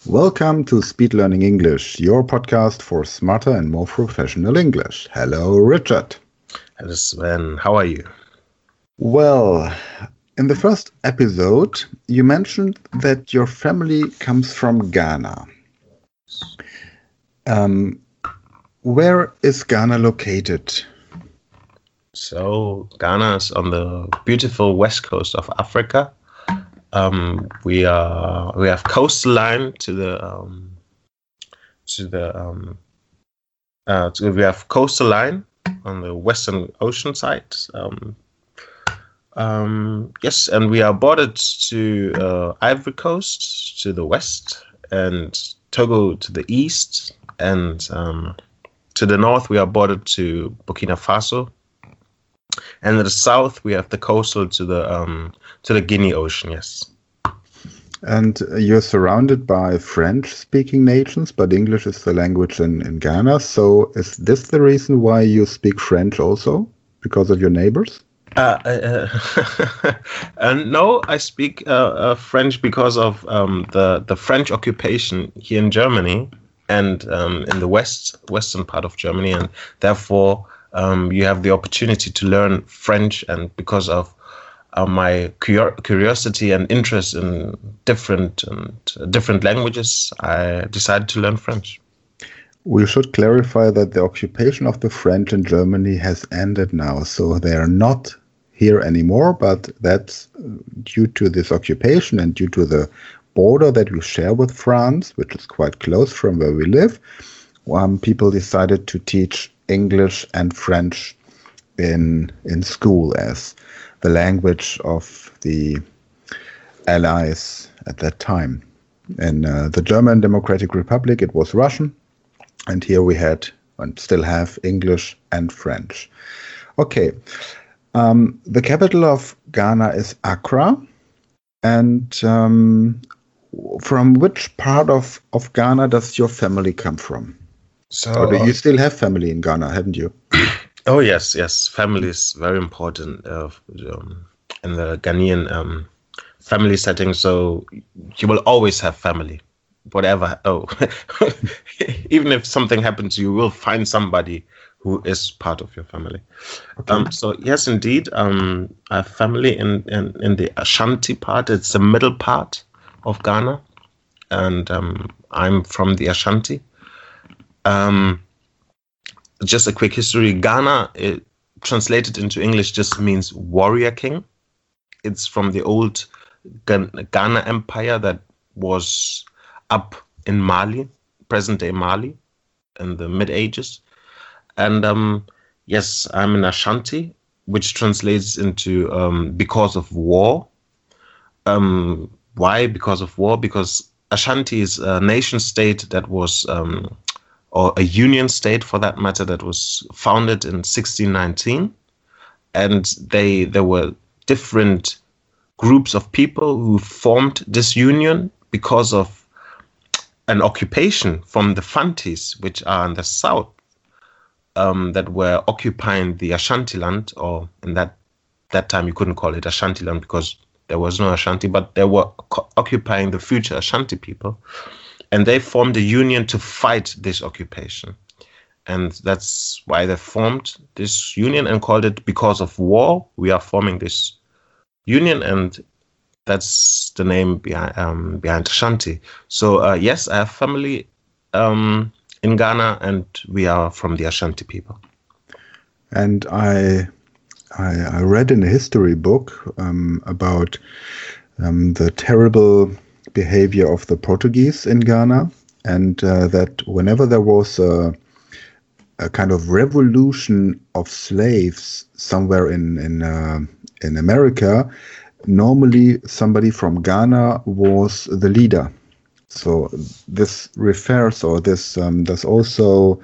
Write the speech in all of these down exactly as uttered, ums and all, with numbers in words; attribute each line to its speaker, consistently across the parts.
Speaker 1: Welcome to Speed Learning English, your podcast for smarter and more professional English. Hello, Richard.
Speaker 2: Hello, Sven. How are you?
Speaker 1: Well, in the first episode, you mentioned that your family comes from Ghana. Um, where is Ghana located?
Speaker 2: So, Ghana is on the beautiful west coast of Africa. Um, we are we have coastline to the um, to the um, uh, to, we have coastal line on the Western Ocean side. Um, um, yes, and we are bordered to uh, Ivory Coast to the west, and Togo to the east, and um, to the north we are bordered to Burkina Faso. And in the south, we have the coastal to the um, to the Guinea Ocean, yes.
Speaker 1: And you're surrounded by French-speaking nations, but English is the language in, in Ghana. So is this the reason why you speak French also? Because of your neighbors?
Speaker 2: Uh, uh, and no, I speak uh, uh, French because of um, the, the French occupation here in Germany and um, in the west western part of Germany. And therefore, Um, you have the opportunity to learn French, and because of uh, my cur- curiosity and interest in different and uh, different languages, I decided to learn French.
Speaker 1: We should clarify that the occupation of the French in Germany has ended now, so they are not here anymore, but that's due to this occupation and due to the border that we share with France, which is quite close from where we live. Um, people decided to teach English and French in in school as the language of the allies at that time. In uh, the German Democratic Republic, it was Russian, and here we had and still have English and French. Okay, um, the capital of Ghana is Accra, and um, from which part of, of Ghana does your family come from?
Speaker 2: So,
Speaker 1: or do you still have family in Ghana, haven't you?
Speaker 2: Oh, yes, yes. Family is very important uh, um, in the Ghanaian um, family setting. So you will always have family, whatever. Oh, even if something happens, you will find somebody who is part of your family. Okay. Um, so yes, indeed, um, I have family in, in, in the Ashanti part. It's the middle part of Ghana, and um, I'm from the Ashanti. Um, just a quick history. Ghana, it, translated into English, just means warrior king. It's from the old Ghana Empire that was up in Mali, present-day Mali, in the mid-ages. And um, yes, I'm in Ashanti, which translates into um, because of war. Um, why because of war? Because Ashanti is a nation state that was... Um, or a union state for that matter, that was founded in sixteen nineteen. And they there were different groups of people who formed this union because of an occupation from the Fantis, which are in the south, um, that were occupying the Ashanti land, or in that, that time you couldn't call it Ashanti land because there was no Ashanti, but they were co- occupying the future Ashanti people. And they formed a union to fight this occupation. And that's why they formed this union and called it because of war. We are forming this union, and that's the name behind, um, behind Ashanti. So uh, yes, I have family um, in Ghana, and we are from the Ashanti people.
Speaker 1: And I I, I read in a history book um, about um, the terrible behavior of the Portuguese in Ghana, and uh, that whenever there was a, a kind of revolution of slaves somewhere in in uh, in America, normally somebody from Ghana was the leader. So this refers, or this um, does also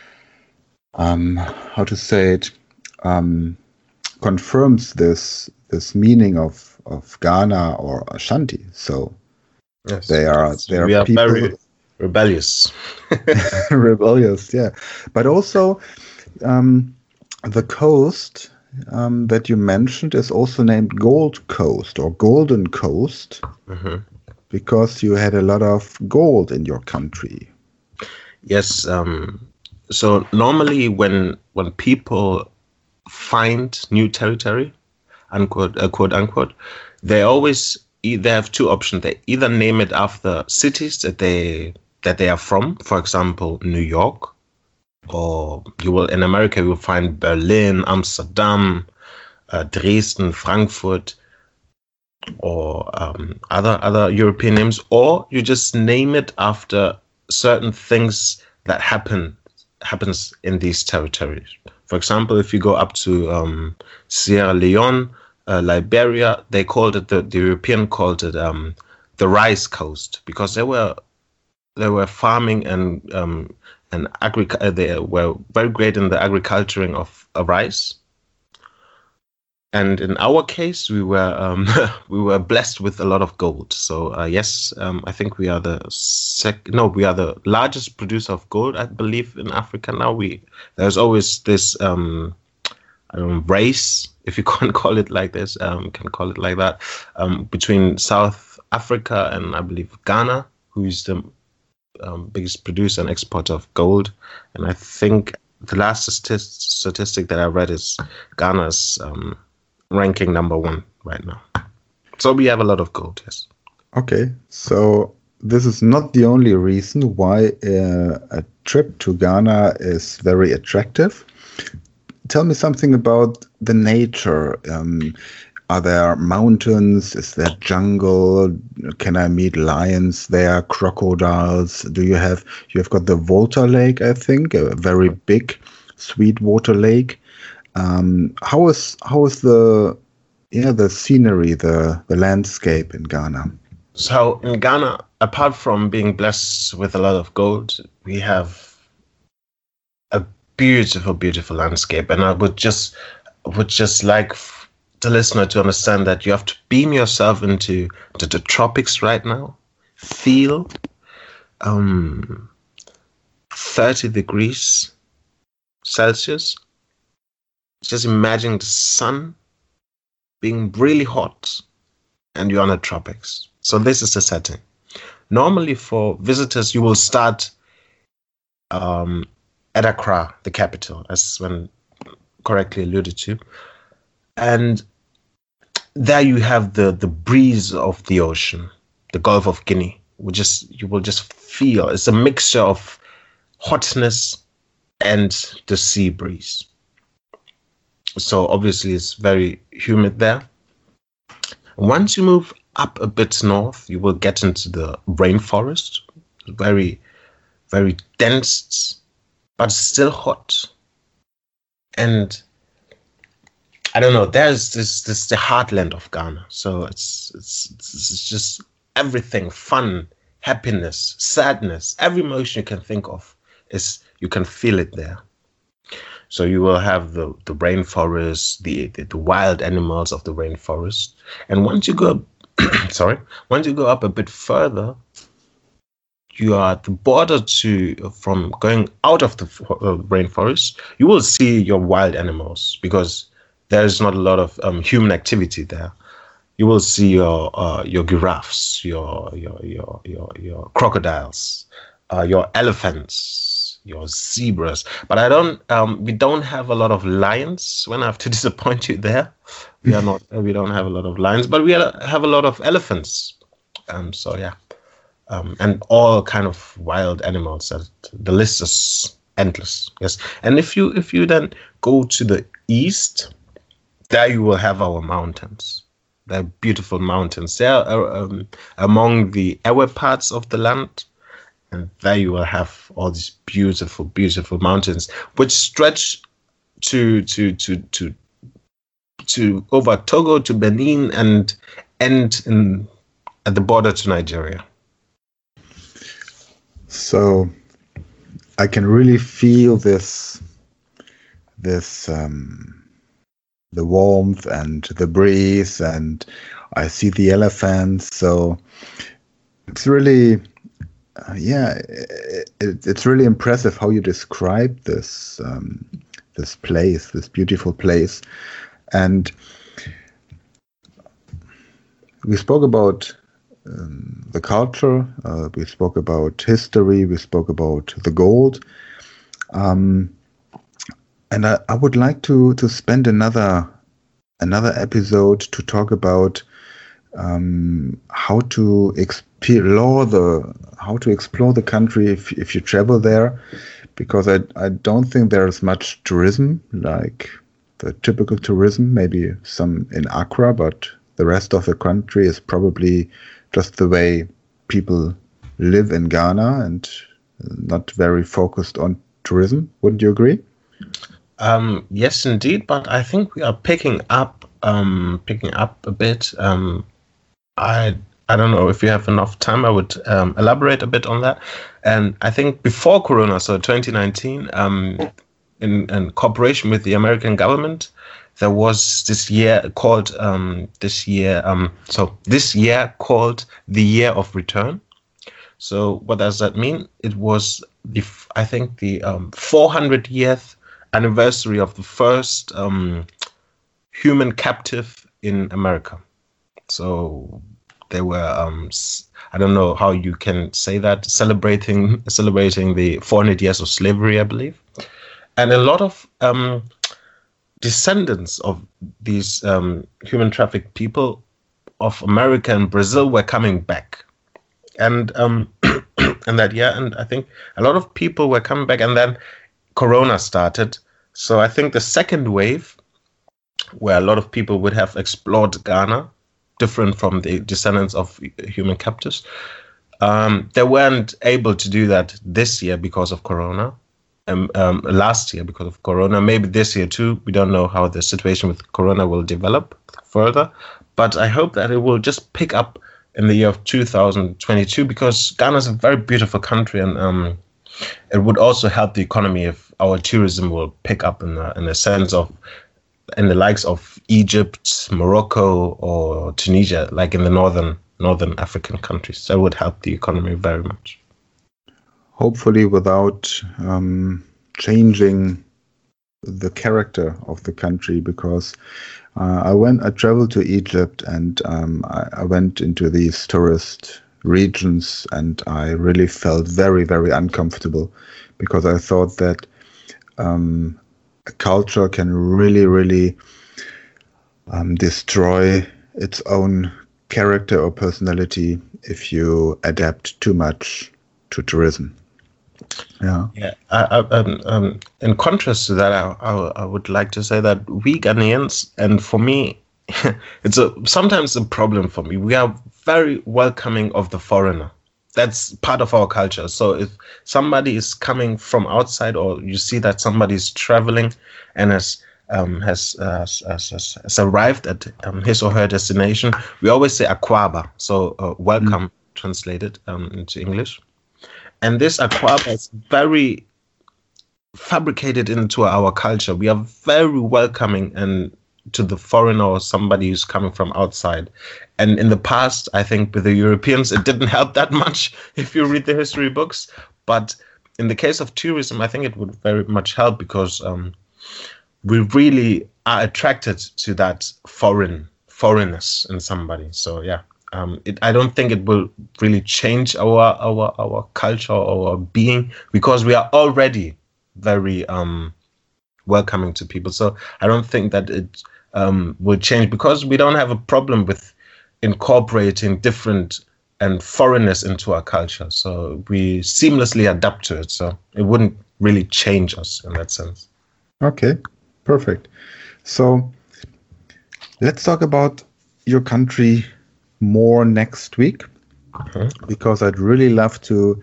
Speaker 1: um, how to say it um, confirms this this meaning of of Ghana or Ashanti. So.
Speaker 2: Yes,
Speaker 1: they are they are,
Speaker 2: we are
Speaker 1: people,
Speaker 2: very rebellious.
Speaker 1: rebellious, yeah. But also, um, the coast um, that you mentioned is also named Gold Coast or Golden Coast.
Speaker 2: Mm-hmm.
Speaker 1: because you had a lot of gold in your country.
Speaker 2: Yes. Um, so normally when when people find new territory, unquote, uh, quote unquote, they always they have two options. They either name it after cities that they that they are from, for example, New York, or you will in America you will find Berlin, Amsterdam, uh, Dresden, Frankfurt, or um, other other European names, or you just name it after certain things that happen happens in these territories. For example, if you go up to um, Sierra Leone, uh, Liberia, they called it the, the European called it um, the rice coast, because they were they were farming and um, and agric- uh, they were very great in the agriculturing of uh, rice. And in our case, we were um, we were blessed with a lot of gold. So uh, yes, um, I think we are the sec. No, we are the largest producer of gold, I believe, in Africa now. We there's always this um, um, race, if you can call it like this, um, can call it like that, um, between South Africa and I believe Ghana, who is the um, biggest producer and exporter of gold. And I think the last statist- statistic that I read is Ghana's. Um, ranking number one right now. So we have a lot of gold, yes.
Speaker 1: Okay, so this is not the only reason why uh, a trip to Ghana is very attractive. Tell me something about the nature. Um, are there mountains? Is there jungle? Can I meet lions there? Crocodiles? Do you have, you have got the Volta Lake, I think, a very big sweetwater lake. Um, how is how is the yeah the scenery, the the landscape in Ghana?
Speaker 2: So in Ghana, apart from being blessed with a lot of gold, we have a beautiful, beautiful landscape. And I would just would just like the listener to understand that you have to beam yourself into, into the tropics right now. Feel um, thirty degrees Celsius. Just imagine the sun being really hot and you're on the tropics. So this is the setting. Normally for visitors, you will start um, at Accra, the capital, as when correctly alluded to. And there you have the, the breeze of the ocean, the Gulf of Guinea. We just you will just feel it's a mixture of hotness and the sea breeze. So obviously it's very humid there. Once you move up a bit north, you will get into the rainforest. Very, very dense, but still hot. And I don't know, there's this this the heartland of Ghana. So it's it's it's just everything, fun, happiness, sadness, every emotion you can think of is you can feel it there. So you will have the, the rainforest, the, the the wild animals of the rainforest, and once you go, sorry, once you go up a bit further, you are at the border to from going out of the uh, rainforest. You will see your wild animals because there is not a lot of um, human activity there. You will see your uh, your giraffes, your your your your your crocodiles, uh, your elephants, your zebras, but I don't. Um, we don't have a lot of lions. When I have to disappoint you there, we are not. We don't have a lot of lions, but we have a lot of elephants. Um, so yeah, um, and all kind of wild animals. That the list is endless. Yes, and if you if you then go to the east, there you will have our mountains. They're beautiful mountains. They are um, among the Ewe parts of the land. And there you will have all these beautiful, beautiful mountains, which stretch to to to to to over Togo to Benin and end in at the border to Nigeria.
Speaker 1: So I can really feel this this um, the warmth and the breeze, and I see the elephants. So it's really. Uh, yeah, it, it, it's really impressive how you describe this um, this place, this beautiful place. And we spoke about um, the culture. Uh, we spoke about history. We spoke about the gold. Um, and I, I would like to to spend another another episode to talk about um, how to explore the how to explore the country if if you travel there, because I I don't think there's much tourism like the typical tourism. Maybe some in Accra, but the rest of the country is probably just the way people live in Ghana and not very focused on tourism. Wouldn't you agree?
Speaker 2: Um, yes, indeed. But I think we are picking up, um, picking up a bit. Um, I I don't know if you have enough time. I would um, elaborate a bit on that. And I think before Corona, so twenty nineteen, um, in, in cooperation with the American government, there was this year called um, this year. Um, so this year called the Year of Return. So what does that mean? It was the I think the um, four hundredth anniversary of the first um, human captive in America. So they were um, I don't know how you can say that, celebrating celebrating the four hundred years of slavery, I believe, and a lot of um, descendants of these um, human trafficked people of America and Brazil were coming back. And um, and that yeah, and I think a lot of people were coming back, and then Corona started. So I think the second wave, where a lot of people would have explored Ghana, different from the descendants of human captives, um, they weren't able to do that this year because of Corona. Um, um, last year because of Corona, maybe this year too. We don't know how the situation with Corona will develop further, but I hope that it will just pick up in the year of two thousand twenty-two, because Ghana is a very beautiful country, and um, it would also help the economy if our tourism will pick up in a, in a sense of in the likes of Egypt, Morocco, or Tunisia, like in the northern northern African countries. That would help the economy very much.
Speaker 1: Hopefully, without um, changing the character of the country, because uh, I went, I traveled to Egypt, and um, I, I went into these tourist regions, and I really felt very, very uncomfortable, because I thought that um, a culture can really, really um, destroy its own character or personality if you adapt too much to tourism. Yeah.
Speaker 2: Yeah. I, I, um, um, in contrast to that, I, I, I would like to say that we Ghanaians, and for me, it's a sometimes a problem for me. We are very welcoming of the foreigner. That's part of our culture. So if somebody is coming from outside, or you see that somebody is traveling and has um, has, uh, has, has has arrived at um, his or her destination, we always say Akwaba. So uh, welcome, mm. translated um, into English. And this Akwaba is very fabricated into our culture. We are very welcoming and to the foreigner or somebody who's coming from outside. And in the past, I think with the Europeans, it didn't help that much if you read the history books. But in the case of tourism, I think it would very much help, because um, we really are attracted to that foreign foreignness in somebody. So yeah. Um, it, I don't think it will really change our our our culture or our being, because we are already very um, welcoming to people. So I don't think that it um, will change, because we don't have a problem with incorporating different and foreignness into our culture. So we seamlessly adapt to it. So it wouldn't really change us in that sense.
Speaker 1: Okay, perfect. So let's talk about your country more next week, uh-huh. because I'd really love to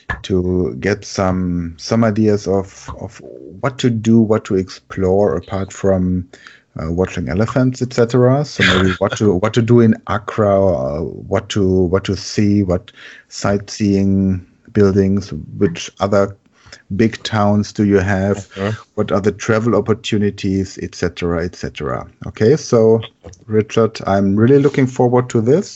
Speaker 1: to get some some ideas of of what to do, what to explore apart from uh, watching elephants, et cetera. So maybe what to what to do in Accra, uh, what to what to see, what sightseeing buildings, which other big towns do you have, uh-huh. what are the travel opportunities, et cetera, et cetera. Okay, so Richard, I'm really looking forward to this.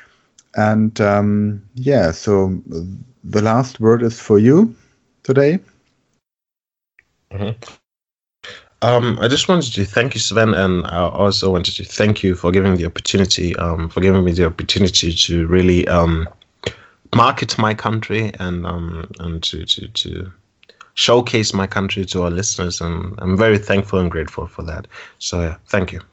Speaker 1: And um, yeah, so the last word is for you today.
Speaker 2: Mm-hmm. Um, I just wanted to thank you, Sven, and I also wanted to thank you for giving the opportunity, um, for giving me the opportunity to really um, market my country and um, and to, to to showcase my country to our listeners, and I'm very thankful and grateful for that. So yeah, thank you.